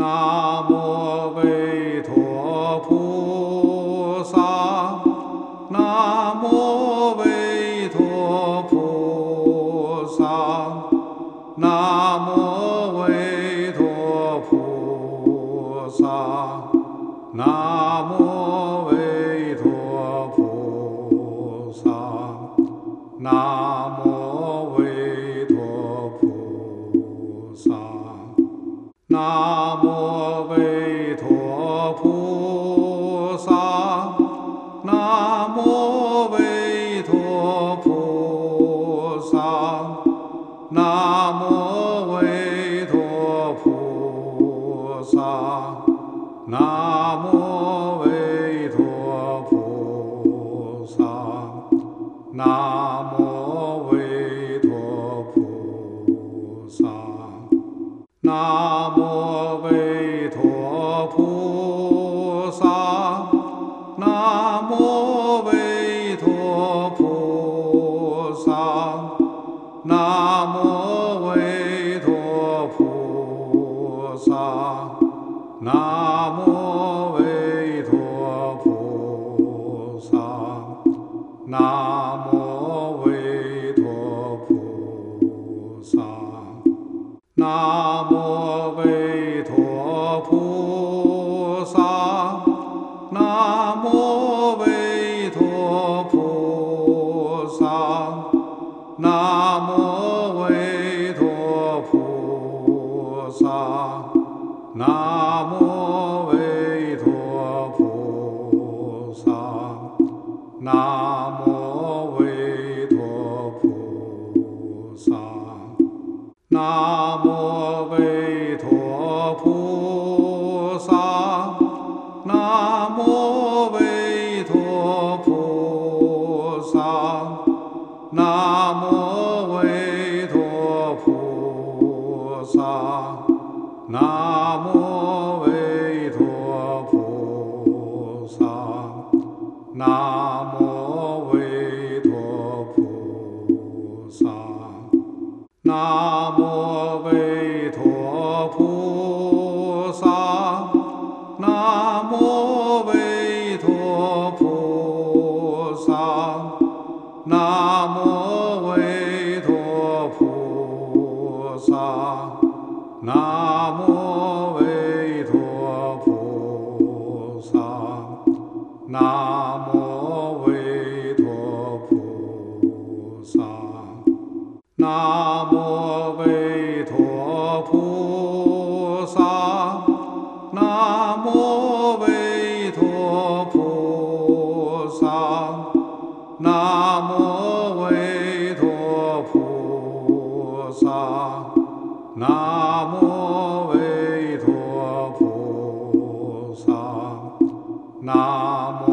南无韦陀菩萨，南无韦陀菩萨，南无韦陀菩萨，南无韦陀菩萨，南无韦陀菩萨。南无韦陀菩萨，南无韦陀菩萨，南无韦陀菩萨，南无韦陀菩萨，南无韦陀菩萨。南无韦陀菩萨，南无韦陀菩萨，南无韦陀菩萨，南无韦陀菩萨，南无韦陀菩萨。南无韦陀菩萨，南无韦陀菩萨，南无韦陀菩萨，南无韦陀菩萨，南无韦陀菩萨。南无韦陀菩萨，南无韦陀菩萨，南无韦陀菩萨，南无韦陀菩萨，南无韦陀菩萨。南无韦陀菩萨，南无韦陀菩萨，南无韦陀菩萨，南无韦陀菩萨，南无韦陀菩萨。南无韦陀菩萨，南无韦陀菩萨，南无韦陀菩萨，南无韦陀菩萨，南无